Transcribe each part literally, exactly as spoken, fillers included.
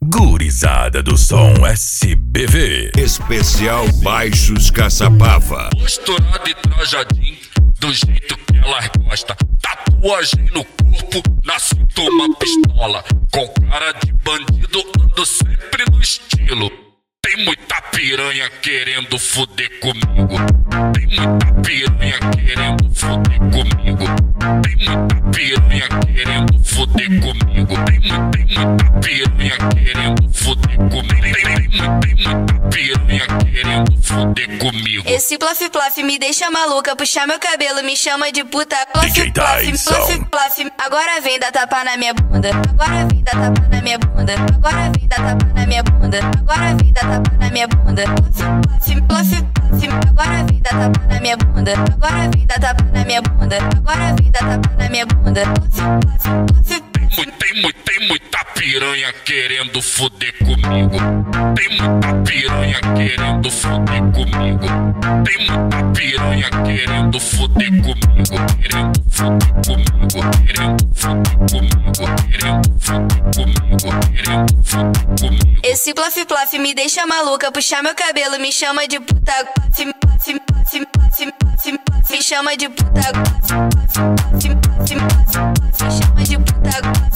Gurizada do som S B V. Especial Baixos Caçapava. Posturada e trajadinho, do jeito que elas gostam. Tatuagem no corpo, na cintura uma pistola. Com cara de bandido, ando sempre no estilo. Tem muita piranha querendo foder comigo. Tem muita piranha querendo foder comigo. Tem muita piranha querendo foder comigo. Tem, mu tem muita piranha querendo foder comigo. Tem, tem, mu tem muita piranha querendo foder comigo. Esse plof plof me deixa maluca. Puxar meu cabelo me chama de puta. Plof plof, plof plof. Agora vem dar tapa na minha bunda. Agora vem dar tapa na minha bunda. Agora vem dar tapa na minha bunda. Agora vem dar tapa na minha bunda. Plof plof plof. Agora vem dar tapa na minha bunda. Agora vem dar tapa na minha bunda. Agora vem dar tapa na minha bunda. Plof plof plof. Tem, mu tem muita piranha querendo foder comigo. Tem muita piranha querendo foder comigo. Tem muita piranha querendo foder comigo. Querendo foder comigo. Querendo foder comigo. Querendo foder comigo. Querendo foder comigo. Esse plof plof me deixa maluca. Puxar meu cabelo me chama de puta. Plof plof plof plof plof plof. Me chama de puta. Plof plof plof plof plof. Me chama de puta.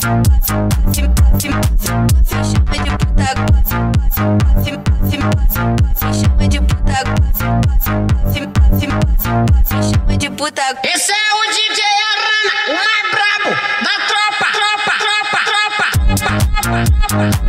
Esse é o D J Arana, o mais brabo da tropa, tropa, tropa, tropa, tropa, tropa, tropa.